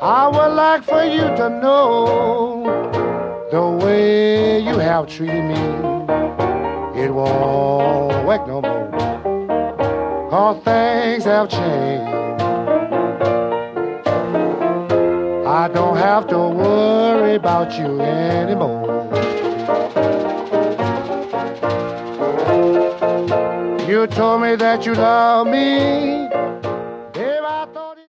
I would like for you to know the way you have treated me. It won't work no more, 'cause things have changed. I don't have to worry about you anymore. You told me that you love me,